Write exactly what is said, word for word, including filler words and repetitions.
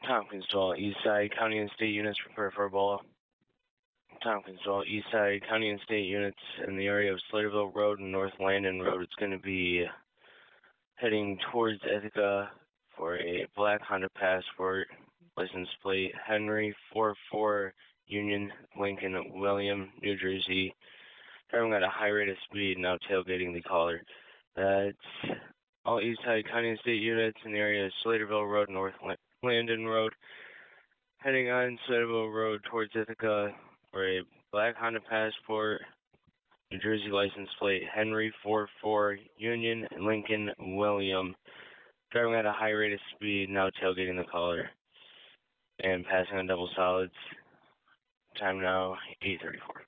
Tompkins Dwell, East Side County and State units prepare for Ebola. Tompkins Dwell, East Side County and State units in the area of Slaterville Road and North Landon Road. It's going to be heading towards Ithaca for a black Honda Passport, license plate Henry four four Union Lincoln William, New Jersey. Driving at a high rate of speed, now tailgating the caller. That's all East Side County and State units in the area of Slaterville Road, North Landon Road. Heading on Slaterville Road towards Ithaca for a black Honda Passport, New Jersey license plate Henry four four Union Lincoln William. Driving at a high rate of speed, now tailgating the caller. And passing on double solids. Time now, eight thirty-four.